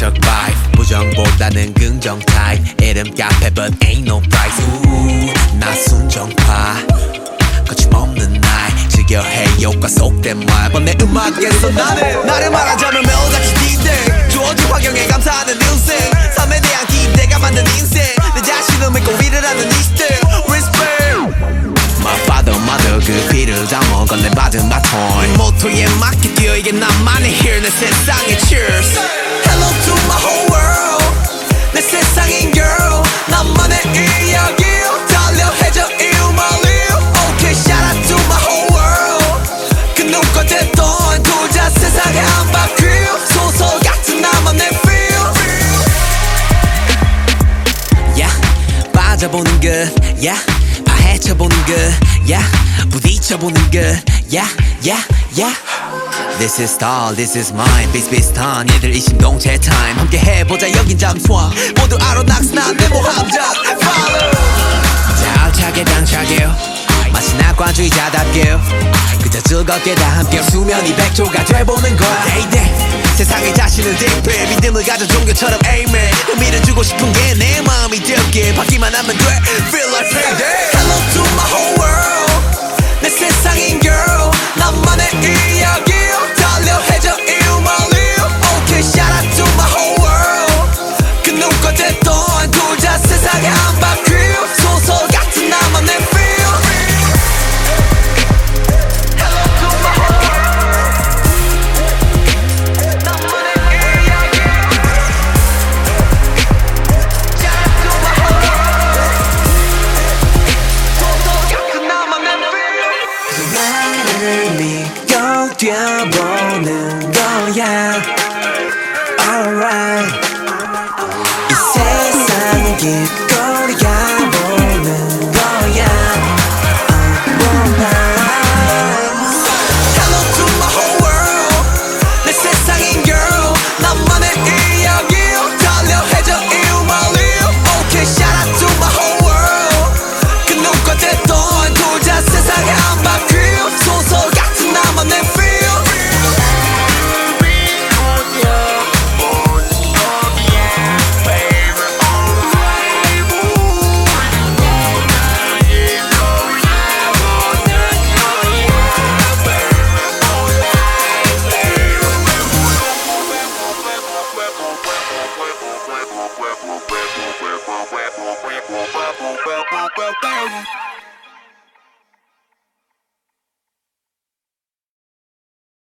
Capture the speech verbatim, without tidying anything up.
긍정적 vibe 부정보다는 긍정 type 이름 카페 but ain't no price 우우 나 순정파 거침없는 날 즐겨해 효과 속된 말 번 내 음악에서 나는 나를 말하자면 멜로디 디데이 주어진 환경에 감사하는 인생 삶에 대한 기대가 만든 인생 내 자신을 믿고 일을 하는 이 시대 Respect My father, mother 그 피를 담아 건네받은 바톤 모토에 맞게 뛰어 이게 나만의 here 내 세상의 cheers Hello to my whole world 내 세상인 girl 나만의 이야기 달려해줘 이 음악을 Okay shout out to my whole world 그 누가 됐던 둘다 세상에 한 바퀴 소설 같은 나만의 feel Yeah 빠져보는 것 Yeah 파헤쳐보는 것 Yeah 부딪혀보는 것 Yeah yeah yeah This is star, this is mine 비슷비슷한 얘들 이 신동체 time 함께 해보자 여긴 잠수함 모두 알아 낙스난 내 모함자 Follow 자 알차게 당차게 마치 낙관주의자답게 그저 즐겁게 다 함께 수면이 백조가 돼보는 거야 Day day 세상에 자신을 대입해 믿음을 가져 종교처럼 amen 의미를 주고 싶은 게 내 마음이 되게 받기만 하면 돼 Feel like payday Hello to my whole world 내 세상인 girl 나만의 이야기 달려해줘 이 음악을 Okay shout out to my whole world 그 누가 됐던 둘 다 세상에 한 바퀴 소설 같은 나만의 feel 뛰어보는 거야 Alright 이 세상을 길거리 가보는 거야 Alright Hello to my whole world 내 세상인 girl 나만의 이야기 달려해줘 이 음악을 Okay shout out to my whole world 그 누가 됐던 둘 다 세상에 한 바퀴 소설 같은 나만의 feel well, well, well, well, well, well, well, well, well, well, well, well, well, well, well,